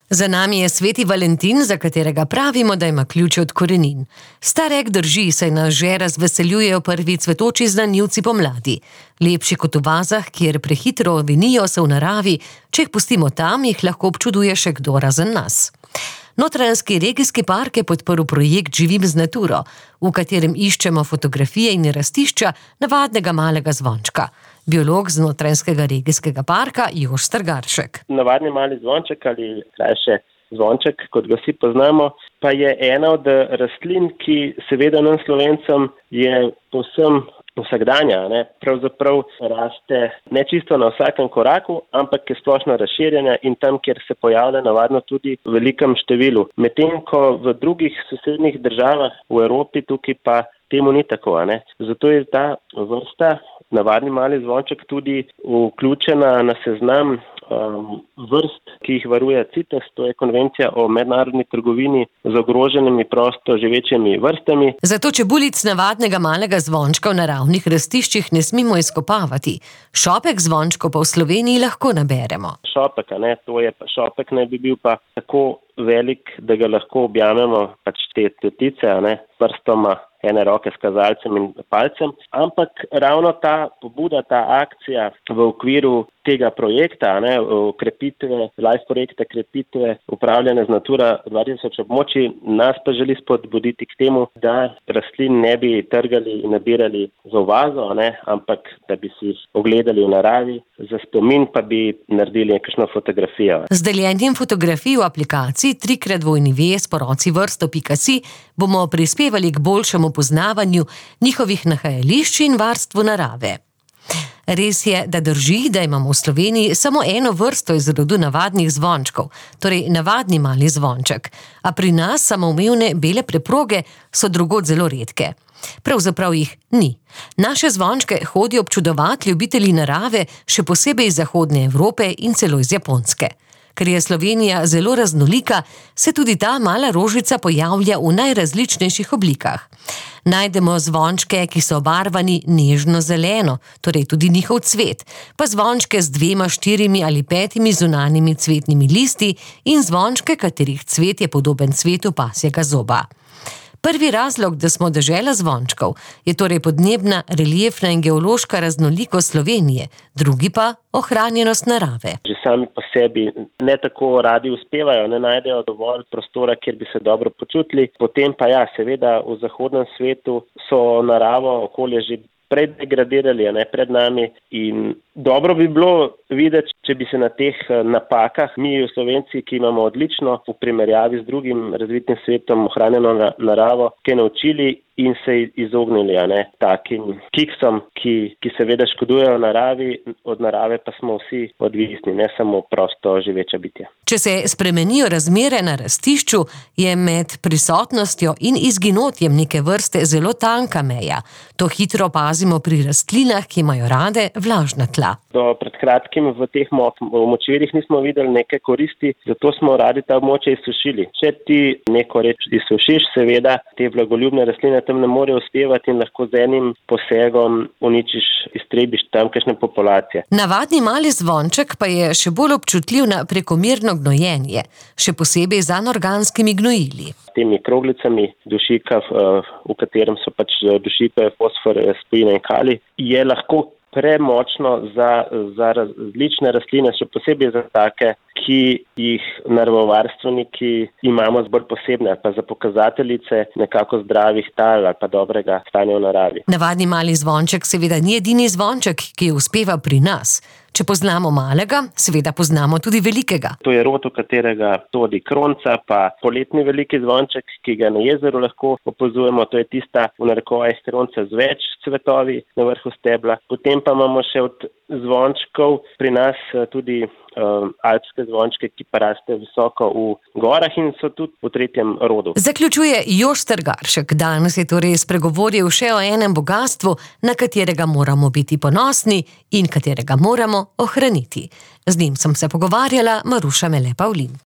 Za nami je sveti Valentin, za katerega pravimo, da ima ključ od korenin. Starek drži, saj nas že razveseljujejo prvi cvetoči znanilci pomladi. Lepši kot v vazah, kjer prehitro vinijo se v naravi, če jih pustimo tam, jih lahko občuduje še kdo razen nas. Notranjski regijski park je podprl projekt Živim z naturo, v katerem iščemo fotografije in rastišča navadnega malega zvončka. Biolog z Notranjskega regijskega parka Jošt Strgaršek. Navadni mali zvonček ali krajše zvonček, kot ga vsi poznamo, pa je ena od rastlin, ki seveda nam Slovencem je povsem vsakdanja. Pravzaprav raste ne čisto na vsakem koraku, ampak je splošno razširjena in tam, kjer se pojavlja navadno tudi v velikem številu. Medtem ko v drugih sosednjih državah v Evropi tukaj pa temu ni tako. Zato je ta vrsta, navadni mali zvonček, tudi vključena na seznam vrst, ki jih varuje CITES, to je konvencija o mednarodni trgovini z ogroženimi prosto živečimi vrstami. Zato čebulic navadnega malega zvončka v naravnih rastiščih ne smemo izkopavati. Šopek zvončkov pa v Sloveniji lahko naberemo. Šopek, šopek naj bi bil pa tako velik, da ga lahko objamemo te tetice, prstoma ene roke s kazalcem in palcem, ampak ravno ta pobuda, ta akcija v okviru tega projekta, krepitve, live projekta krepitve upravljanja z Natura 2000 območij, nas pa želi spodbuditi k temu, da rastlin ne bi trgali in nabirali za vazo, ampak da bi si jih ogledali v naravi, za spomin pa bi naredili kakšno fotografijo. Z deljenjem fotografij v aplikaciji 3x2 sporoci vrsto.si bomo prispevali k boljšemu poznavanju njihovih nahajališč in varstvu narave. Res je, da drži, da imamo v Sloveniji samo eno vrsto iz rodu navadnih zvončkov, torej navadni mali zvonček, a pri nas samoumevne bele preproge so drugod zelo redke. Pravzaprav jih ni. Naše zvončke hodijo občudovati ljubitelji narave, še posebej iz Zahodne Evrope in celo iz Japonske. Ker je Slovenija zelo raznolika, se tudi ta mala rožica pojavlja v najrazličnejših oblikah. Najdemo zvončke, ki so obarvani nežno zeleno, torej tudi njihov cvet, pa zvončke z 2, 4 ali 5 zunanjimi cvetnimi listi in zvončke, katerih cvet je podoben cvetu pasjega zoba. Prvi razlog, da smo dežela zvončkov, je torej podnebna, reliefna in geološka raznolikost Slovenije, drugi pa ohranjenost narave. Že sami po sebi ne tako radi uspevajo, ne najdejo dovolj prostora, kjer bi se dobro počutili. Potem pa seveda v zahodnem svetu so naravo, okolje že prej degradirali, pred nami, in dobro bi bilo videti, če bi se na teh napakah mi Slovenci, ki imamo odlično v primerjavi z drugim razvitim svetom ohranjeno naravo, kaj naučili in se izognili takim kiksom, ki seveda škodujejo naravi, od narave pa smo vsi odvisni, ne samo prosto živeča bitja. Če se spremenijo razmere na rastišču, je med prisotnostjo in izginotjem neke vrste zelo tanka meja. To hitro opazimo pri rastlinah, ki imajo rade vlažna tla. Do pred kratkim v teh močvirjih nismo videli neke koristi, zato smo radi ta območja izsušili. Če ti neko reč izsušiš, seveda te vlagoljubne rastline tam ne morejo uspevati in lahko z enim posegom uničiš, iztrebiš tamkajšnje populacije. Navadni mali zvonček pa je še bolj občutljiv na prekomerno gnojenje, še posebej z anorganskimi gnojili. Temi kroglicami dušika, v katerem so dušike, fosfor, spojine in kalij, je lahko premočno za različne rastline, še posebej za take, ki jih naravovarstveniki imamo bolj posebne, pa za pokazateljice nekako zdravih tal ali pa dobrega stanja v naravi. Navadni mali zvonček seveda ni edini zvonček, ki uspeva pri nas. Če poznamo malega, seveda poznamo tudi velikega. To je rod, v katerega sodi kronca, pa poletni veliki zvonček, ki ga na jezeru lahko opazujemo, to je tista v narekovajih kronca z več cvetovi na vrhu stebla. Potem pa imamo še od zvončkov pri nas tudi alpske zvončke, ki pa raste visoko v gorah in so tudi v 3. rodu. Zaključuje Jošt Strgaršek. Danes je torej spregovoril še o enem bogastvu, na katerega moramo biti ponosni in katerega moramo ohraniti. Z njim sem se pogovarjala Maruša Mele Pavlin.